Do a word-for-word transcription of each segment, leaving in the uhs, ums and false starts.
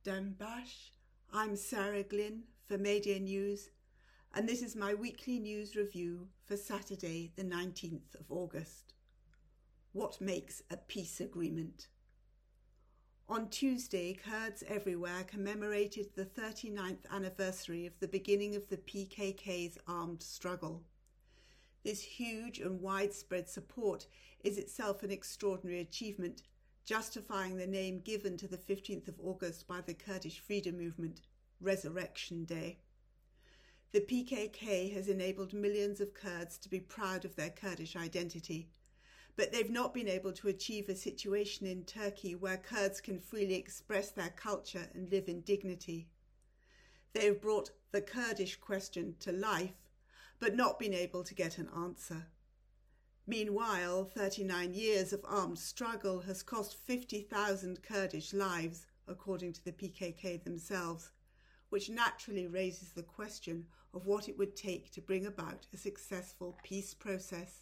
Dembash. I'm Sarah Glynn for Media News, and this is my weekly news review for Saturday, the nineteenth of August. What makes a peace agreement? On Tuesday, Kurds everywhere commemorated the thirty-ninth anniversary of the beginning of the P K K's armed struggle. This huge and widespread support is itself an extraordinary achievement, justifying the name given to the fifteenth of August by the Kurdish freedom movement, Resurrection Day. The P K K has enabled millions of Kurds to be proud of their Kurdish identity, but they've not been able to achieve a situation in Turkey where Kurds can freely express their culture and live in dignity. They have brought the Kurdish question to life, but not been able to get an answer. Meanwhile, thirty-nine years of armed struggle has cost fifty thousand Kurdish lives, according to the P K K themselves, which naturally raises the question of what it would take to bring about a successful peace process.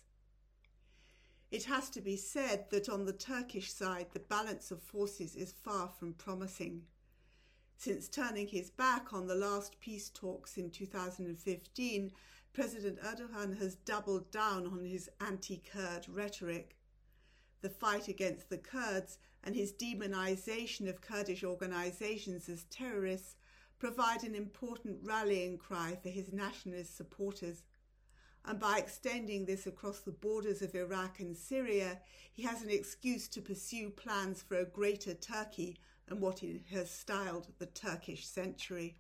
It has to be said that on the Turkish side, the balance of forces is far from promising. Since turning his back on the last peace talks in two thousand fifteen, President Erdogan has doubled down on his anti-Kurd rhetoric. The fight against the Kurds and his demonization of Kurdish organizations as terrorists provide an important rallying cry for his nationalist supporters. And by extending this across the borders of Iraq and Syria, he has an excuse to pursue plans for a greater Turkey and what he has styled the Turkish century.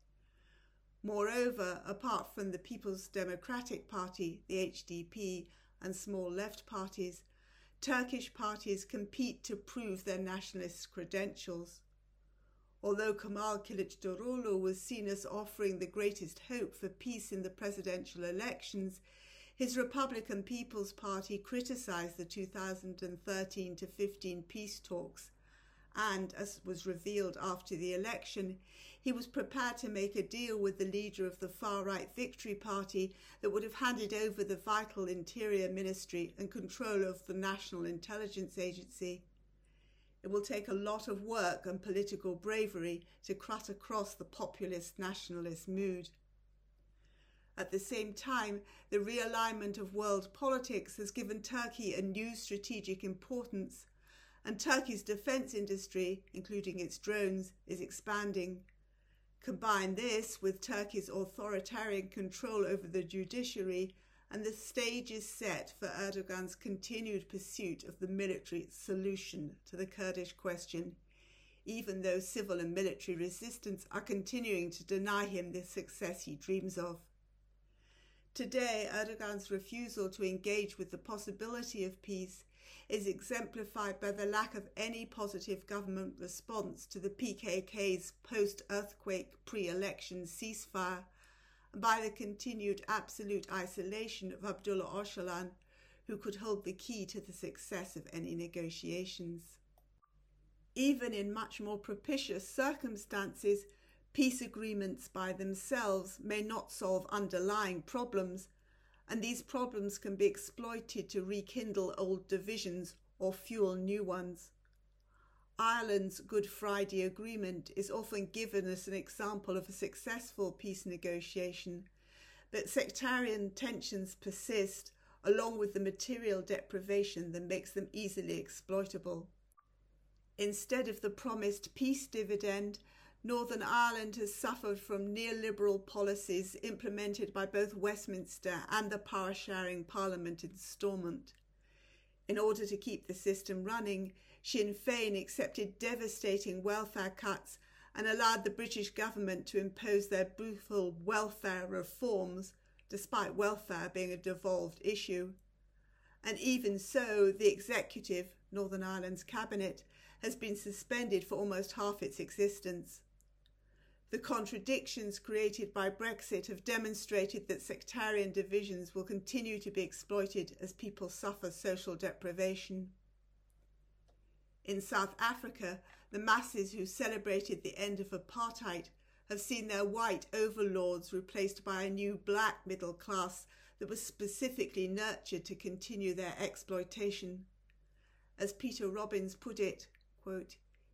Moreover, apart from the People's Democratic Party, the H D P, and small left parties, Turkish parties compete to prove their nationalist credentials. Although Kemal Kılıçdaroğlu was seen as offering the greatest hope for peace in the presidential elections, his Republican People's Party criticised the two thousand thirteen to fifteen peace talks, and, as was revealed after the election, he was prepared to make a deal with the leader of the far-right Victory Party that would have handed over the vital Interior Ministry and control of the National Intelligence Agency. It will take a lot of work and political bravery to cut across the populist nationalist mood. At the same time, the realignment of world politics has given Turkey a new strategic importance, and Turkey's defence industry, including its drones, is expanding. Combine this with Turkey's authoritarian control over the judiciary, and the stage is set for Erdogan's continued pursuit of the military solution to the Kurdish question, even though civil and military resistance are continuing to deny him the success he dreams of. Today, Erdogan's refusal to engage with the possibility of peace is exemplified by the lack of any positive government response to the P K K's post-earthquake pre-election ceasefire, and by the continued absolute isolation of Abdullah Öcalan, who could hold the key to the success of any negotiations. Even in much more propitious circumstances, peace agreements by themselves may not solve underlying problems, and these problems can be exploited to rekindle old divisions or fuel new ones. Ireland's Good Friday Agreement is often given as an example of a successful peace negotiation, but sectarian tensions persist, along with the material deprivation that makes them easily exploitable. Instead of the promised peace dividend, Northern Ireland has suffered from neoliberal policies implemented by both Westminster and the power-sharing Parliament in Stormont. In order to keep the system running, Sinn Féin accepted devastating welfare cuts and allowed the British government to impose their brutal welfare reforms, despite welfare being a devolved issue. And even so, the executive, Northern Ireland's cabinet, has been suspended for almost half its existence. The contradictions created by Brexit have demonstrated that sectarian divisions will continue to be exploited as people suffer social deprivation. In South Africa, the masses who celebrated the end of apartheid have seen their white overlords replaced by a new black middle class that was specifically nurtured to continue their exploitation. As Peter Robbins put it, quote,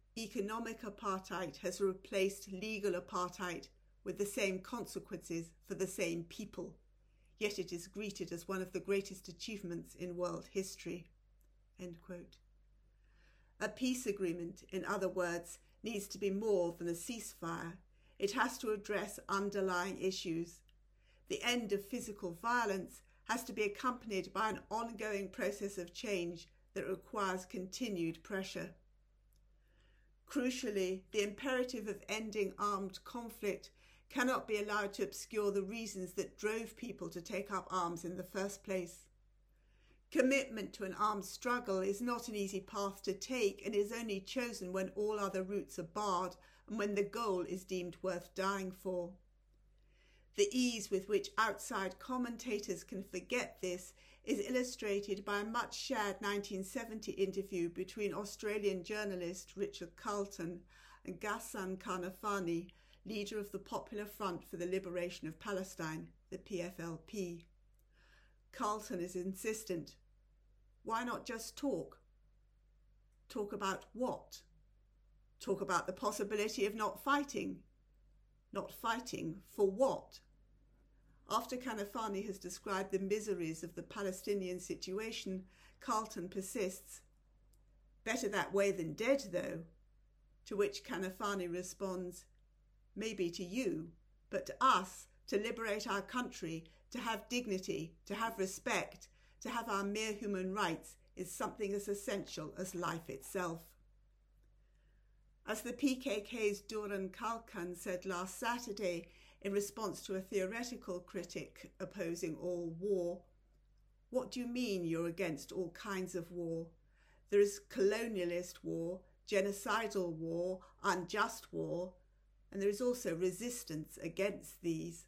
economic apartheid has replaced legal apartheid with the same consequences for the same people, yet it is greeted as one of the greatest achievements in world history." End quote. A peace agreement, in other words, needs to be more than a ceasefire. It has to address underlying issues. The end of physical violence has to be accompanied by an ongoing process of change that requires continued pressure. Crucially, the imperative of ending armed conflict cannot be allowed to obscure the reasons that drove people to take up arms in the first place. Commitment to an armed struggle is not an easy path to take and is only chosen when all other routes are barred and when the goal is deemed worth dying for. The ease with which outside commentators can forget this is illustrated by a much-shared nineteen seventy interview between Australian journalist Richard Carlton and Ghassan Kanafani, leader of the Popular Front for the Liberation of Palestine, the P F L P. Carlton is insistent. Why not just talk? Talk about what? Talk about the possibility of not fighting. Not fighting for what? After Kanafani has described the miseries of the Palestinian situation, Carlton persists. Better that way than dead, though. To which Kanafani responds, maybe to you, but to us, to liberate our country, to have dignity, to have respect, to have our mere human rights is something as essential as life itself. As the P K K's Duran Kalkan said last Saturday in response to a theoretical critic opposing all war, what do you mean you're against all kinds of war? There is colonialist war, genocidal war, unjust war, and there is also resistance against these.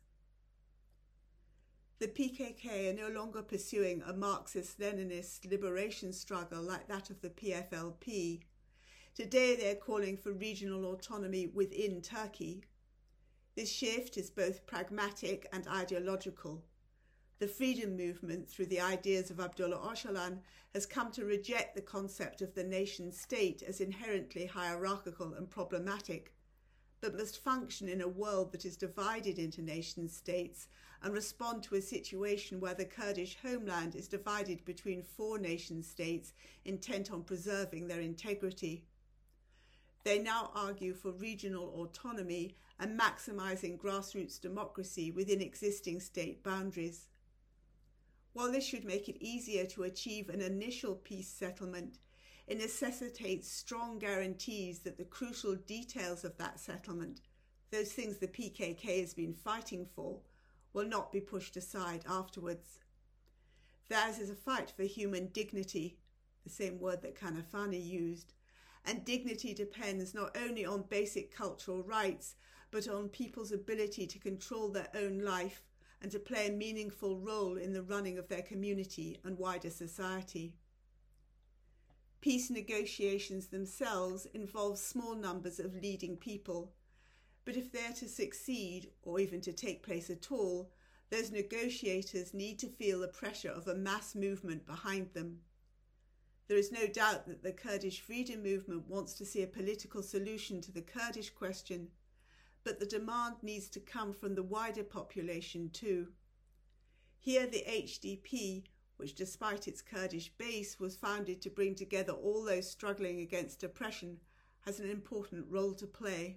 The P K K are no longer pursuing a Marxist-Leninist liberation struggle like that of the P F L P. Today they are calling for regional autonomy within Turkey. This shift is both pragmatic and ideological. The freedom movement, through the ideas of Abdullah Öcalan, has come to reject the concept of the nation-state as inherently hierarchical and problematic, but must function in a world that is divided into nation-states and respond to a situation where the Kurdish homeland is divided between four nation-states intent on preserving their integrity. They now argue for regional autonomy and maximising grassroots democracy within existing state boundaries. While this should make it easier to achieve an initial peace settlement, it necessitates strong guarantees that the crucial details of that settlement, those things the P K K has been fighting for, will not be pushed aside afterwards. Theirs is a fight for human dignity, the same word that Kanafani used, and dignity depends not only on basic cultural rights, but on people's ability to control their own life and to play a meaningful role in the running of their community and wider society. Peace negotiations themselves involve small numbers of leading people, but if they are to succeed, or even to take place at all, those negotiators need to feel the pressure of a mass movement behind them. There is no doubt that the Kurdish freedom movement wants to see a political solution to the Kurdish question, but the demand needs to come from the wider population too. Here the H D P, which despite its Kurdish base was founded to bring together all those struggling against oppression, has an important role to play.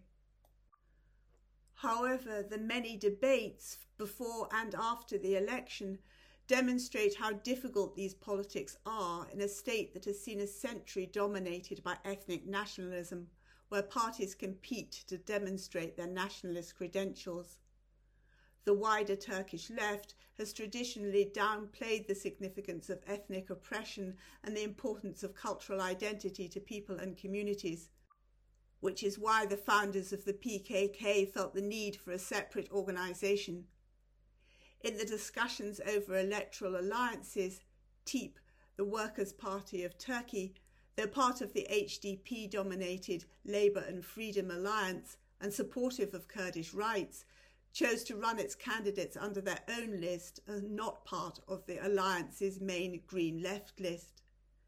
However, the many debates before and after the election demonstrate how difficult these politics are in a state that has seen a century dominated by ethnic nationalism, where parties compete to demonstrate their nationalist credentials. The wider Turkish left has traditionally downplayed the significance of ethnic oppression and the importance of cultural identity to people and communities, which is why the founders of the P K K felt the need for a separate organisation. In the discussions over electoral alliances, T E P, the Workers' Party of Turkey, though part of the H D P-dominated Labour and Freedom Alliance and supportive of Kurdish rights, chose to run its candidates under their own list and not part of the alliance's main Green Left list.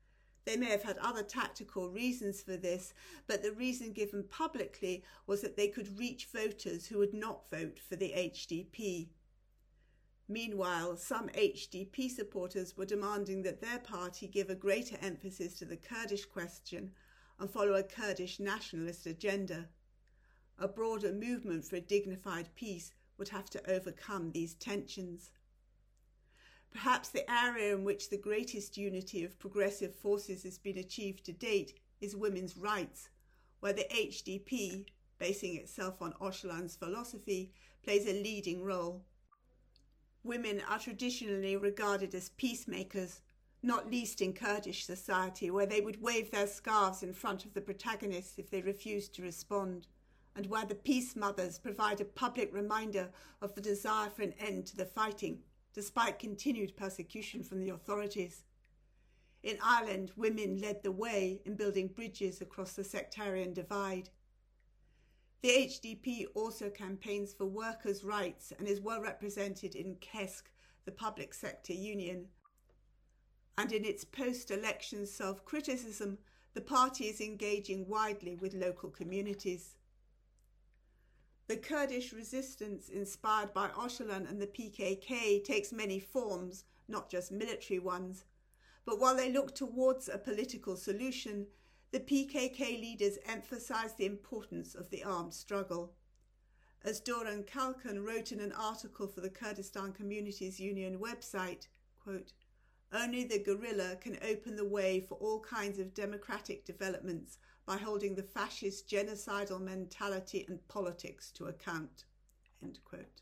They may have had other tactical reasons for this, but the reason given publicly was that they could reach voters who would not vote for the H D P. Meanwhile, some H D P supporters were demanding that their party give a greater emphasis to the Kurdish question and follow a Kurdish nationalist agenda. A broader movement for a dignified peace would have to overcome these tensions. Perhaps the area in which the greatest unity of progressive forces has been achieved to date is women's rights, where the H D P, basing itself on Öcalan's philosophy, plays a leading role. Women are traditionally regarded as peacemakers, not least in Kurdish society, where they would wave their scarves in front of the protagonists if they refused to respond, and where the peace mothers provide a public reminder of the desire for an end to the fighting, despite continued persecution from the authorities. In Ireland, women led the way in building bridges across the sectarian divide. The H D P also campaigns for workers' rights and is well represented in KESK, the public sector union. And in its post-election self-criticism, the party is engaging widely with local communities. The Kurdish resistance inspired by Öcalan and the P K K takes many forms, not just military ones. But while they look towards a political solution, the P K K leaders emphasize the importance of the armed struggle. As Doran Kalkan wrote in an article for the Kurdistan Communities Union website, quote, "Only the guerrilla can open the way for all kinds of democratic developments by holding the fascist genocidal mentality and politics to account." End quote.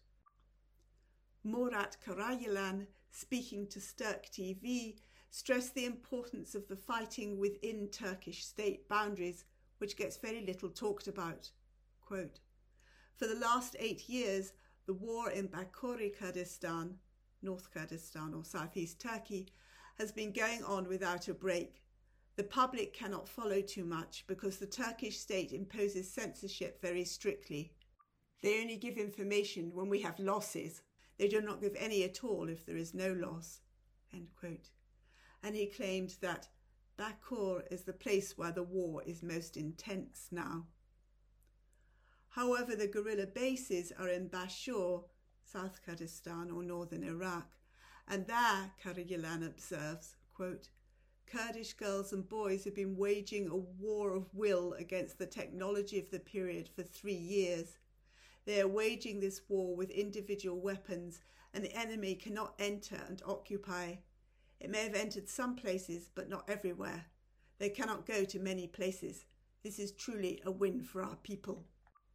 Murat Karayilan, speaking to Sturk T V, stressed the importance of the fighting within Turkish state boundaries, which gets very little talked about. Quote, "For the last eight years, the war in Bakori Kurdistan, North Kurdistan or southeast Turkey, has been going on without a break. The public cannot follow too much because the Turkish state imposes censorship very strictly. They only give information when we have losses. They do not give any at all if there is no loss." End quote. And he claimed that Bakur is the place where the war is most intense now. However, the guerrilla bases are in Bashur, South Kurdistan or northern Iraq, and there, Karayilan observes, quote, "Kurdish girls and boys have been waging a war of will against the technology of the period for three years. They are waging this war with individual weapons, and the enemy cannot enter and occupy. It may have entered some places, but not everywhere. They cannot go to many places. This is truly a win for our people."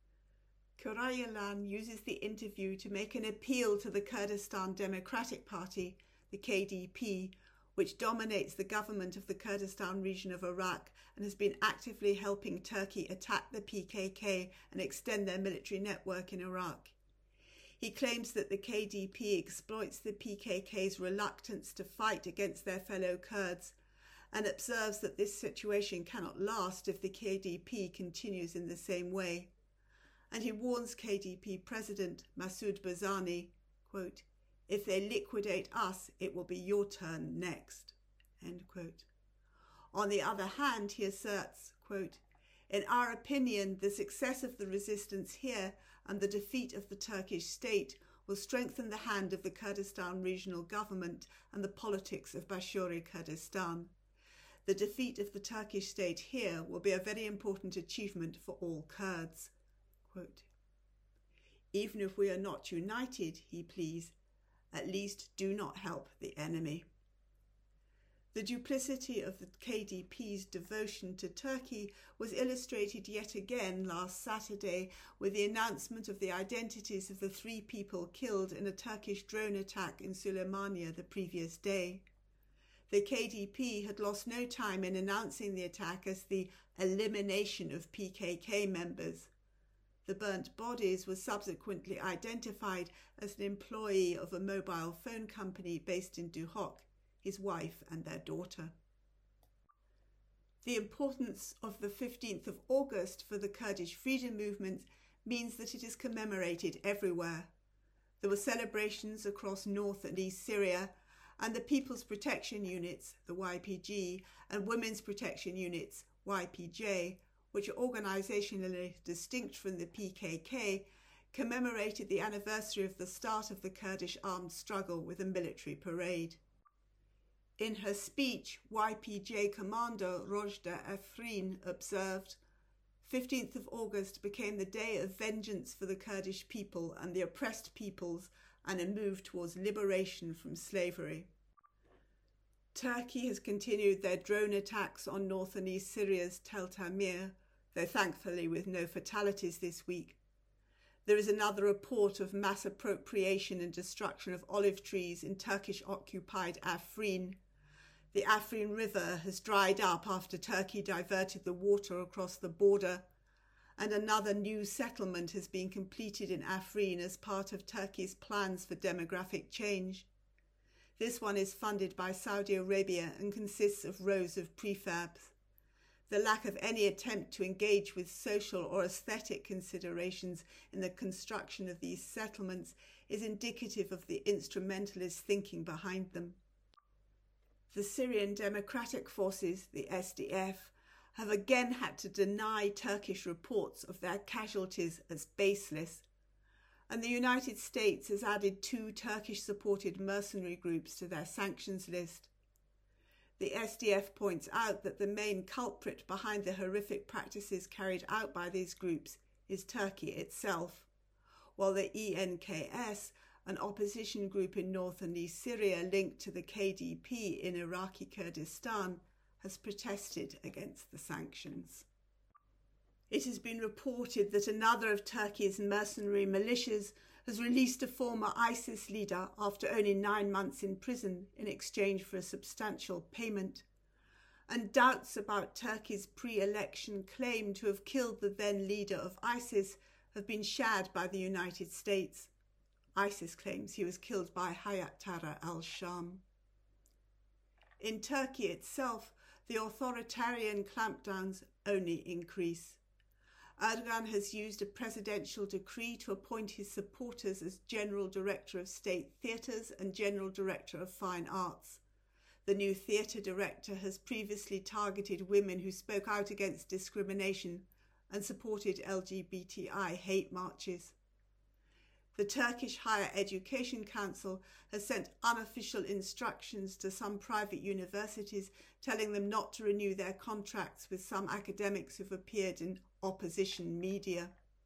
Karayilan uses the interview to make an appeal to the Kurdistan Democratic Party, the K D P, which dominates the government of the Kurdistan region of Iraq and has been actively helping Turkey attack the P K K and extend their military network in Iraq. He claims that the K D P exploits the P K K's reluctance to fight against their fellow Kurds and observes that this situation cannot last if the K D P continues in the same way. And he warns K D P President Masoud Barzani, quote, "If they liquidate us, it will be your turn next." End quote. On the other hand, he asserts, quote, "In our opinion, the success of the resistance here and the defeat of the Turkish state will strengthen the hand of the Kurdistan regional government and the politics of Bashuri Kurdistan. The defeat of the Turkish state here will be a very important achievement for all Kurds." Quote, "Even if we are not united," he pleads, "at least do not help the enemy." The duplicity of the K D P's devotion to Turkey was illustrated yet again last Saturday with the announcement of the identities of the three people killed in a Turkish drone attack in Süleymaniye the previous day. The K D P had lost no time in announcing the attack as the elimination of P K K members. The burnt bodies were subsequently identified as an employee of a mobile phone company based in Duhok, his wife and their daughter. The importance of the fifteenth of August for the Kurdish freedom movement means that it is commemorated everywhere. There were celebrations across North and East Syria, and the People's Protection Units, the Y P G, and Women's Protection Units, Y P J, which are organisationally distinct from the P K K, commemorated the anniversary of the start of the Kurdish armed struggle with a military parade. In her speech, Y P J commander Rojda Afrin observed, fifteenth of August became the day of vengeance for the Kurdish people and the oppressed peoples and a move towards liberation from slavery. Turkey has continued their drone attacks on north and east Syria's Tel Tamir, though thankfully with no fatalities this week. There is another report of mass appropriation and destruction of olive trees in Turkish-occupied Afrin. The Afrin River has dried up after Turkey diverted the water across the border, and another new settlement has been completed in Afrin as part of Turkey's plans for demographic change. This one is funded by Saudi Arabia and consists of rows of prefabs. The lack of any attempt to engage with social or aesthetic considerations in the construction of these settlements is indicative of the instrumentalist thinking behind them. The Syrian Democratic Forces, the S D F, have again had to deny Turkish reports of their casualties as baseless, and the United States has added two Turkish-supported mercenary groups to their sanctions list. The S D F points out that the main culprit behind the horrific practices carried out by these groups is Turkey itself, while the E N K S, an opposition group in north and east Syria linked to the K D P in Iraqi Kurdistan, has protested against the sanctions. It has been reported that another of Turkey's mercenary militias has released a former ISIS leader after only nine months in prison in exchange for a substantial payment, and doubts about Turkey's pre-election claim to have killed the then leader of ISIS have been shared by the United States. ISIS claims he was killed by Hayat Tahrir al-Sham. In Turkey itself, the authoritarian clampdowns only increase. Erdogan has used a presidential decree to appoint his supporters as General Director of State Theatres and General Director of Fine Arts. The new theatre director has previously targeted women who spoke out against discrimination and supported L G B T I hate marches. The Turkish Higher Education Council has sent unofficial instructions to some private universities telling them not to renew their contracts with some academics who've appeared in opposition media.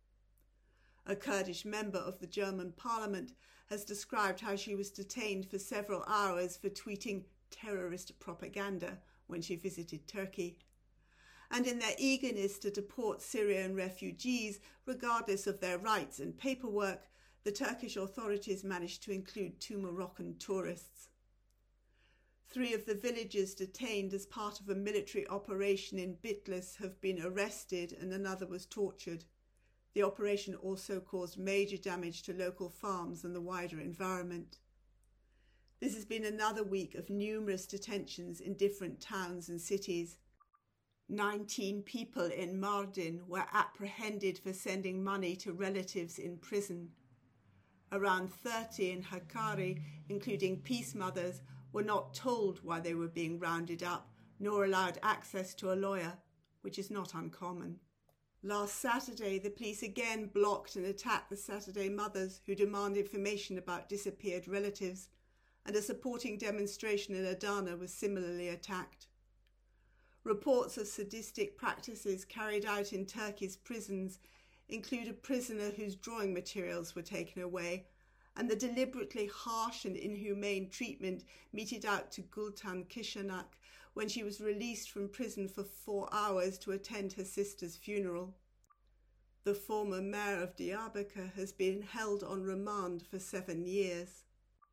A Kurdish member of the German parliament has described how she was detained for several hours for tweeting terrorist propaganda when she visited Turkey. And in their eagerness to deport Syrian refugees, regardless of their rights and paperwork, the Turkish authorities managed to include two Moroccan tourists. Three of the villagers detained as part of a military operation in Bitlis have been arrested and another was tortured. The operation also caused major damage to local farms and the wider environment. This has been another week of numerous detentions in different towns and cities. Nineteen people in Mardin were apprehended for sending money to relatives in prison. Around thirty in Hakkari, including peace mothers, were not told why they were being rounded up, nor allowed access to a lawyer, which is not uncommon. Last Saturday, the police again blocked and attacked the Saturday mothers who demand information about disappeared relatives, and a supporting demonstration in Adana was similarly attacked. Reports of sadistic practices carried out in Turkey's prisons include a prisoner whose drawing materials were taken away, and the deliberately harsh and inhumane treatment meted out to Gultan Kishanak when she was released from prison for four hours to attend her sister's funeral. The former mayor of Diyarbakir has been held on remand for seven years.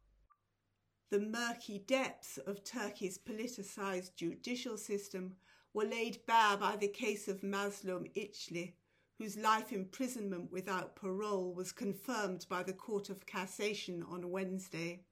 The murky depths of Turkey's politicised judicial system were laid bare by the case of Mazlum İçli, whose life imprisonment without parole was confirmed by the Court of Cassation on Wednesday.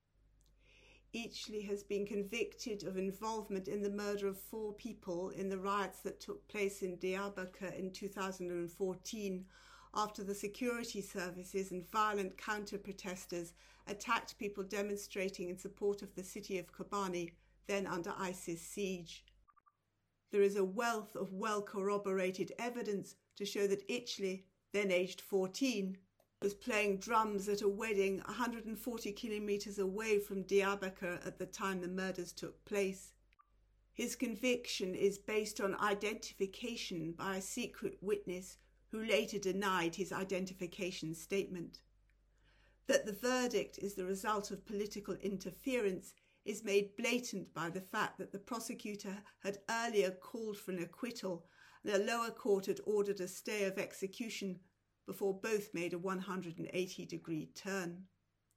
İçli has been convicted of involvement in the murder of four people in the riots that took place in Diyarbakir in two thousand fourteen after the security services and violent counter-protesters attacked people demonstrating in support of the city of Kobani, then under ISIS siege. There is a wealth of well-corroborated evidence to show that Içli, then aged fourteen, was playing drums at a wedding one hundred forty kilometres away from Diyarbakir at the time the murders took place. His conviction is based on identification by a secret witness who later denied his identification statement. That the verdict is the result of political interference is made blatant by the fact that the prosecutor had earlier called for an acquittal and the lower court had ordered a stay of execution before both made a one hundred eighty degree turn.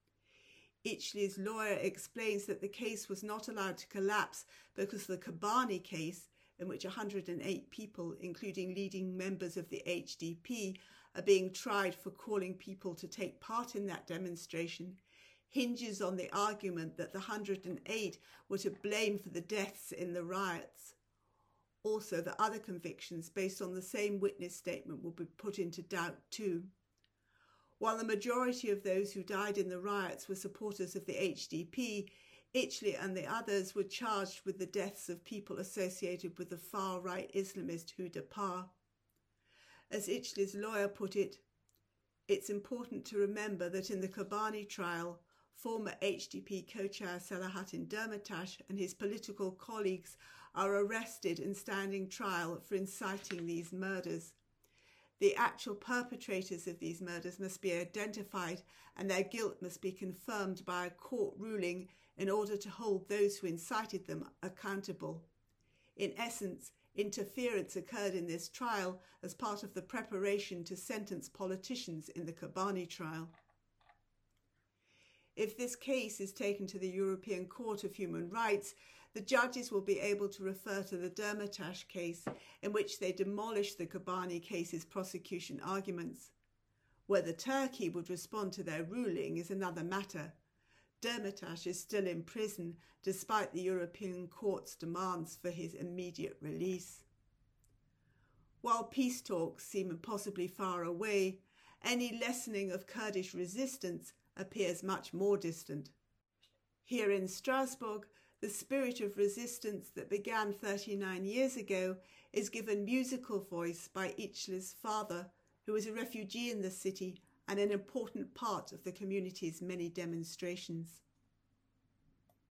Içli's lawyer explains that the case was not allowed to collapse because the Kobani case, in which one hundred eight people, including leading members of the H D P, are being tried for calling people to take part in that demonstration, hinges on the argument that the one hundred eight were to blame for the deaths in the riots. Also, the other convictions based on the same witness statement will be put into doubt too. While the majority of those who died in the riots were supporters of the H D P, Içli and the others were charged with the deaths of people associated with the far-right Islamist Hüdapar. As Içli's lawyer put it, it's important to remember that in the Kobani trial, former H D P co-chair Selahattin Demirtas and his political colleagues are arrested and standing trial for inciting these murders. The actual perpetrators of these murders must be identified and their guilt must be confirmed by a court ruling in order to hold those who incited them accountable. In essence, interference occurred in this trial as part of the preparation to sentence politicians in the Kobani trial. If this case is taken to the European Court of Human Rights, the judges will be able to refer to the Demirtas case, in which they demolished the Kobani case's prosecution arguments. Whether Turkey would respond to their ruling is another matter. Demirtas is still in prison, despite the European Court's demands for his immediate release. While peace talks seem impossibly far away, any lessening of Kurdish resistance appears much more distant. Here in Strasbourg, the spirit of resistance that began thirty-nine years ago is given musical voice by Içli's father, who is a refugee in the city and an important part of the community's many demonstrations.